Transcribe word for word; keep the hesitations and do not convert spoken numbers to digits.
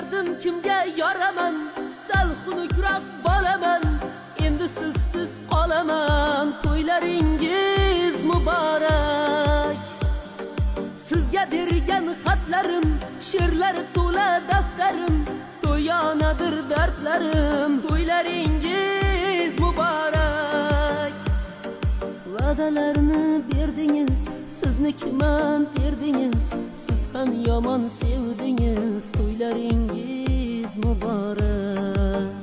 O'ylardim kimga yoraman, sal xunukroq bolaman, endi sizsiz qolaman. To'ylaringiz muborak. Sizga bergan xatlarim, she'rlari to'la daftarim, to'yonadir dardlarim. To'ylaringiz muborak. Va'dalarni berdingiz, siznikiman berdingiz, siz ham yomon sevdingiz. To'ylaringiz muborak.